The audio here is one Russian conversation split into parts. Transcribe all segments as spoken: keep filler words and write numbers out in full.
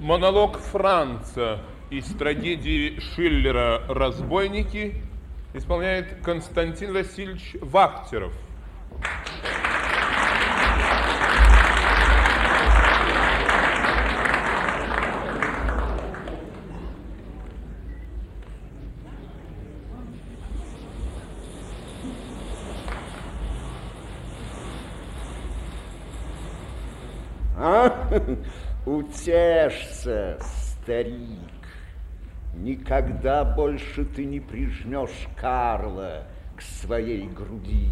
Монолог Франца из трагедии Шиллера «Разбойники» исполняет Константин Васильевич Вахтеров. А? Утешься, старик. Никогда больше ты не прижмешь Карла к своей груди.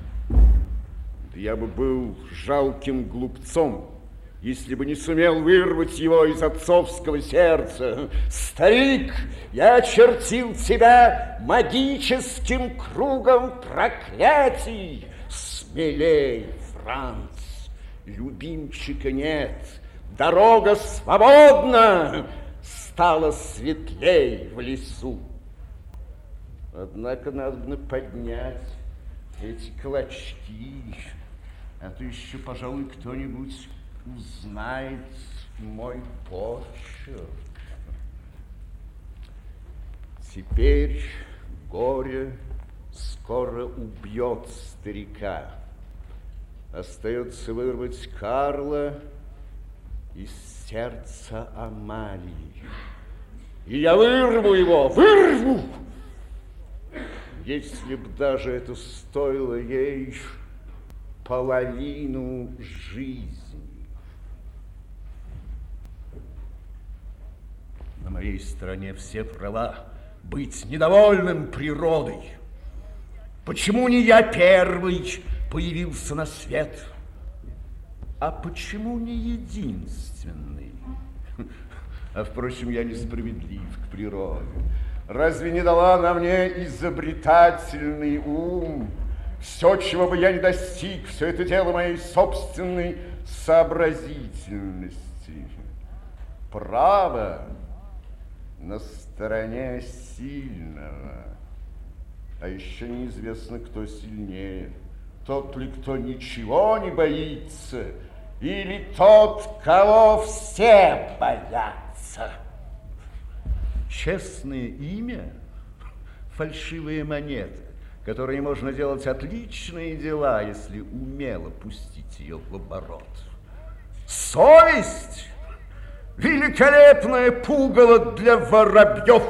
Я бы был жалким глупцом, если бы не сумел вырвать его из отцовского сердца. Старик, я очертил тебя магическим кругом проклятий. Смелей, Франц, любимчика нет. Дорога свободна, стала светлей в лесу. Однако надо поднять эти клочки, а то еще, пожалуй, кто-нибудь узнает мой почерк. Теперь горе скоро убьет старика. Остается вырвать Карла из сердца Амалии. И я вырву его, вырву! Если б даже это стоило ей половину жизни. На моей стороне все права быть недовольным природой. Почему не я первый появился на свет? А почему не единственный? А, впрочем, я несправедлив к природе. Разве не дала она мне изобретательный ум? Все, чего бы я ни достиг, все это дело моей собственной сообразительности. Право на стороне сильного. А еще неизвестно, кто сильнее. Тот ли, кто ничего не боится, или тот, кого все боятся. Честное имя – фальшивые монеты, которые можно делать отличные дела, если умело пустить ее в оборот. Совесть – великолепное пугало для воробьев.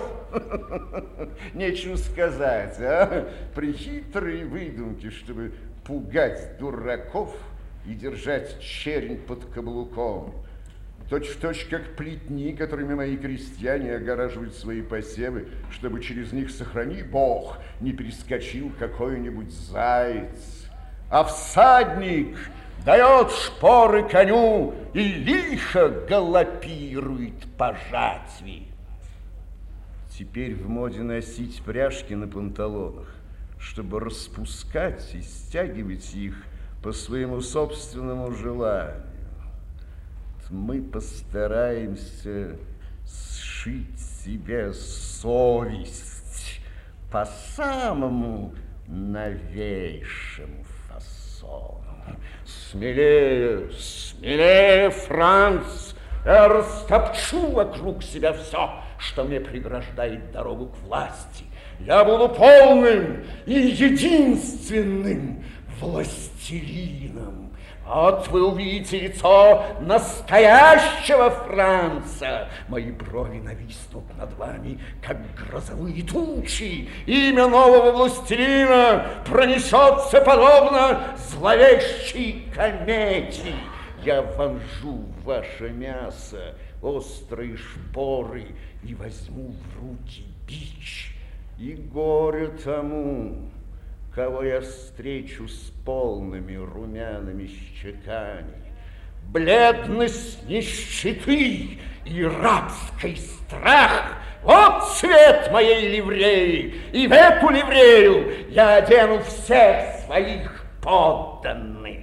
Нечего сказать, а? Прихитрые выдумки, чтобы пугать дураков и держать чернь под каблуком. Точь в точь, как плетни, которыми мои крестьяне огораживают свои посевы, чтобы через них, сохрани Бог, не перескочил какой-нибудь заяц. А всадник дает шпоры коню и лихо галопирует по жатве. Теперь в моде носить пряжки на панталонах, чтобы распускать и стягивать их по своему собственному желанию. Мы постараемся сшить себе совесть по самому новейшему фасону. Смелее, смелее, Франц! Я растопчу вокруг себя все, что мне преграждает дорогу к власти. Я буду полным и единственным властелином. Вот вы увидите лицо настоящего Франца. Мои брови нависнут над вами, как грозовые тучи. Имя нового властелина пронесется подобно зловещей комете. Я вонжу в ваше мясо острые шпоры и возьму в руки бич. И горе тому, кого я встречу с полными румяными щеками. Бледность нищеты и рабский страх — вот цвет моей ливреи, и в эту ливрею я одену всех своих подданных.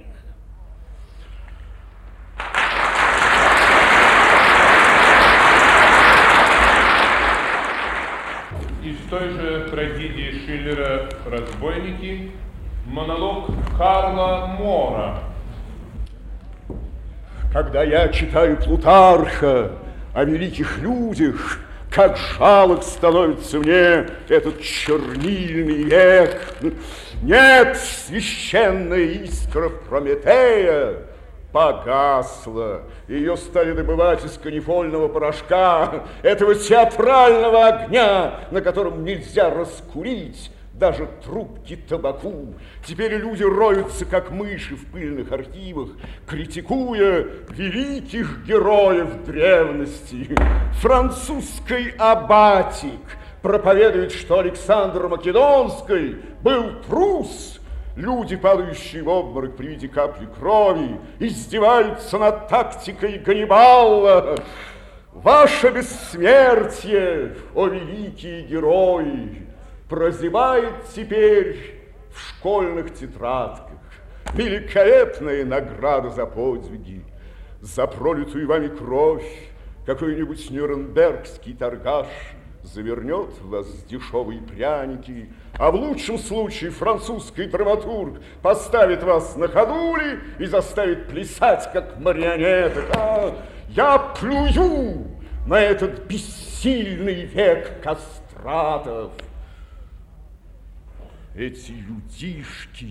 Из той же трагедии Шиллера «Разбойники» монолог Карла Мора. Когда я читаю Плутарха, о великих людях, как жалок становится мне этот чернильный век. Нет, священная искра Прометея погасла. Ее стали добывать из канифольного порошка, этого театрального огня, на котором нельзя раскурить даже трубки табаку. Теперь люди роются, как мыши в пыльных архивах, критикуя великих героев древности. Французский аббатик проповедует, что Александр Македонский был трус. Люди, падающие в обморок при виде капли крови, издеваются над тактикой Ганнибала. Ваше бессмертие, о великие герои, прозябает теперь в школьных тетрадках. Великолепная награда за подвиги, за пролитую вами кровь. Какой-нибудь нюрнбергский торгаш завернет в вас дешевые пряники, а в лучшем случае французский драматург поставит вас на ходули и заставит плясать, как марионеток. А, я плюю на этот бессильный век кастратов. Эти людишки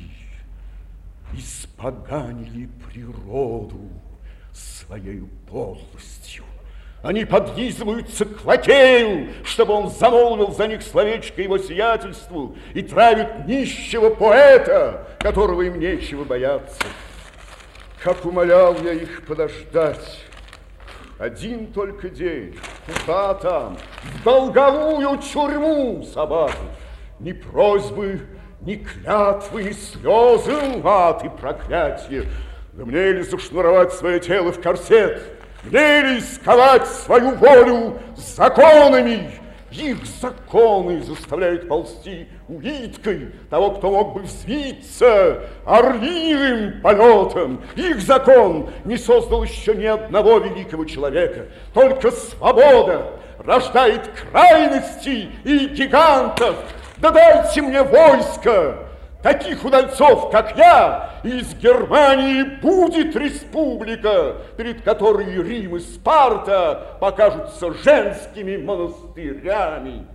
испоганили природу своей подлостью. Они подлизываются к лакею, чтобы он замолвил за них словечко его сиятельству, и травят нищего поэта, которого им нечего бояться. Как умолял я их подождать. Один только день, куда там, в долговую тюрьму собаку. Ни просьбы, ни клятвы, ни слезы, ад и проклятие. Да мне ли зашнуровать свое тело в корсет? Мне ли сковать свою волю законами? Их законы заставляют ползти улиткой того, кто мог бы взвиться орлиным полетом. Их закон не создал еще ни одного великого человека. Только свобода рождает крайности и гигантов. Да дайте мне войско, таких удальцов, как я, и из Германии будет республика, перед которой Рим и Спарта покажутся женскими монастырями.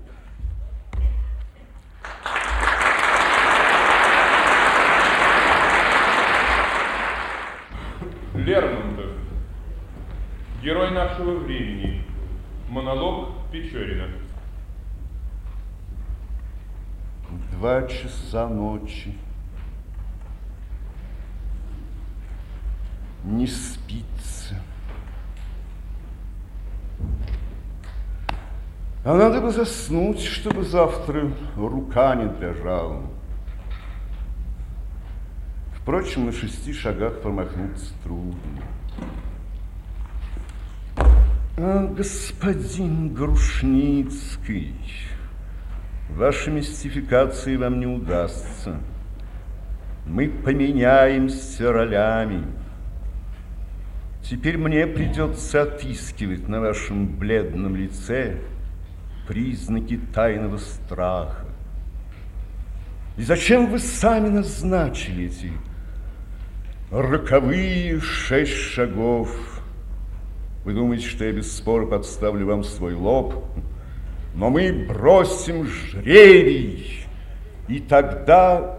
Лермонтов, герой нашего времени, монолог Печорина. Два часа ночи. Не спится. А надо бы заснуть, чтобы завтра рука не дрожала. Впрочем, на шести шагах промахнуться трудно. А, господин Грушницкий, ваши мистификации вам не удастся. Мы поменяемся ролями. Теперь мне придется отыскивать на вашем бледном лице признаки тайного страха. И зачем вы сами назначили эти роковые шесть шагов? Вы думаете, что я без спора подставлю вам свой лоб? Но мы бросим жребий, и тогда...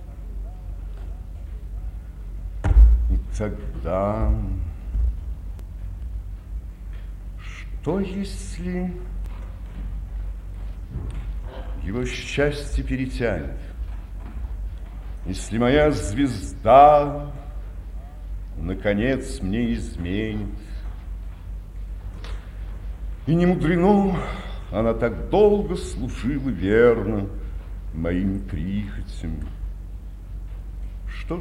И тогда... Что если его счастье перетянет? Если моя звезда наконец мне изменит? И не мудрено, она так долго служила верно моим прихотям. Что ж,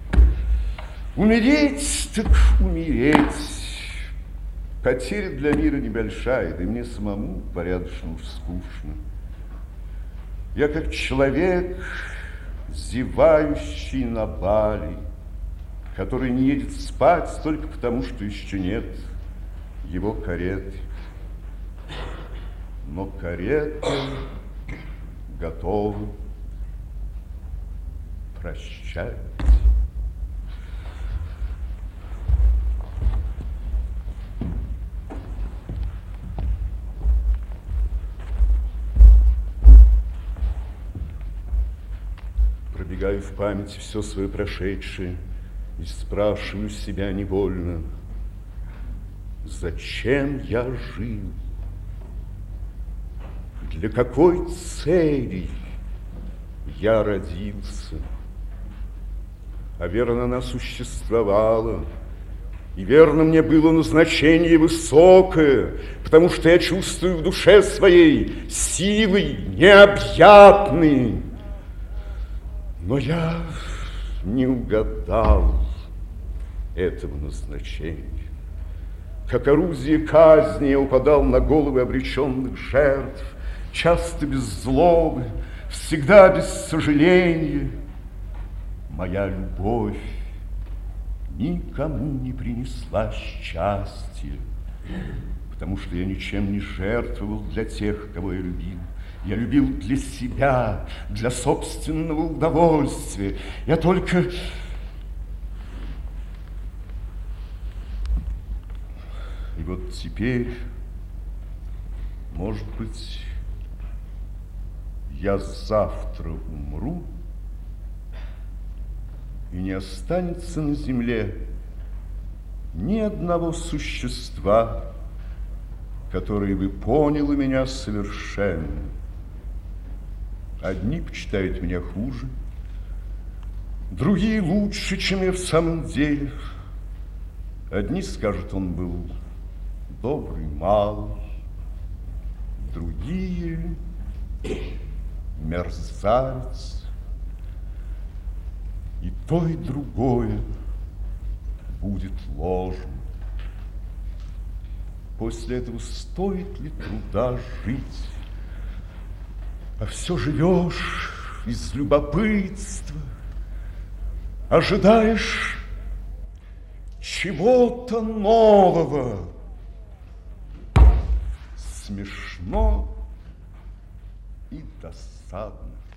умереть так умереть. Потеря для мира небольшая, да и мне самому порядочно уж скучно. Я как человек, зевающий на бале, который не едет спать только потому, что еще нет его кареты. Но карета готова прощать. Изрыгаю в памяти все свое прошедшее и спрашиваю себя невольно, зачем я жил? Для какой цели я родился? А верно, она существовала, и верно, мне было назначение высокое, потому что я чувствую в душе своей силой необъятной. Но я не угадал этого назначения. Как орудие казни я упадал на головы обреченных жертв, часто без злобы, всегда без сожаления. Моя любовь никому не принесла счастья, потому что я ничем не жертвовал для тех, кого я любил. Я любил для себя, для собственного удовольствия. Я только... И вот теперь, может быть, я завтра умру, и не останется на земле ни одного существа, которое бы поняло меня совершенно. Одни почитают меня хуже, другие лучше, чем я в самом деле. Одни скажут, он был добрый малый, другие мерзавец. И то, и другое будет ложным. После этого стоит ли труда жить? А все живешь из любопытства, ожидаешь чего-то нового. Смешно и досадно.